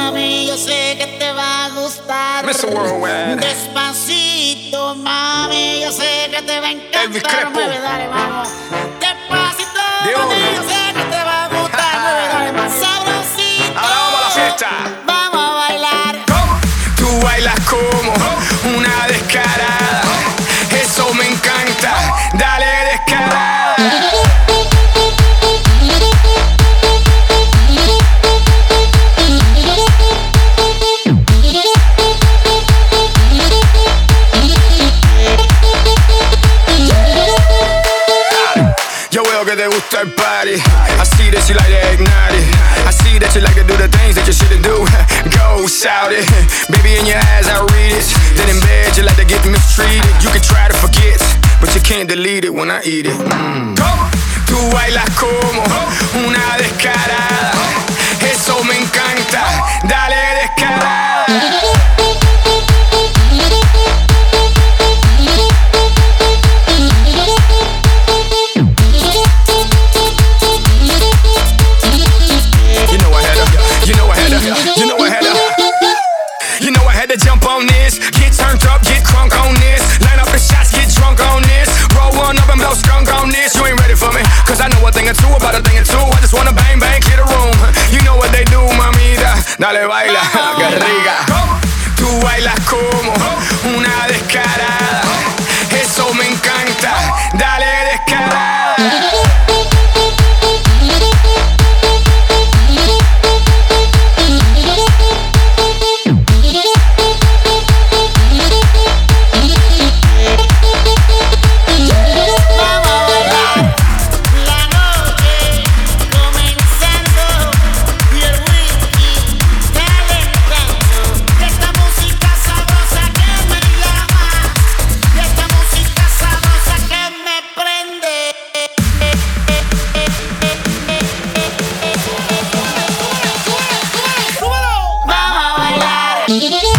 mami, yo sé que te va a gustar. Mr. Worldwide. Despacito, mami, yo sé que te va a encantar. Elvis Crespo. Mueve, dale, vamos. Despacito, De mami, oro. yo sé que te va a gustar. Mueve, dale, más sabrosito. Ahora vamos a la fiesta. Vamos a bailar. Tú bailas como una descarada. Eso me encanta. Dale descarada. Yo veo que te gusta el party. I see that you like to ignite it. I see that you like to do the things that you shouldn't do. Go shout it. Baby, in your eyes I read it. Then in bed you like to get mistreated. You can try to forget, but you can't delete it when I eat it. Tú bailas como una descarada. Eso me encanta. Dale descarada. To jump on this, get turned up, get crunk on this. Line up the shots, get drunk on this. Roll one up and blow skunk on this. You ain't ready for me, cause I know a thing or two about a thing or two. I just wanna bang, bang, clear the room. You know what they do, mamita. Dale, baila, que rica. Tú bailas como una descarada. Eso me encanta. Dale, descarada. Vamos a bailar.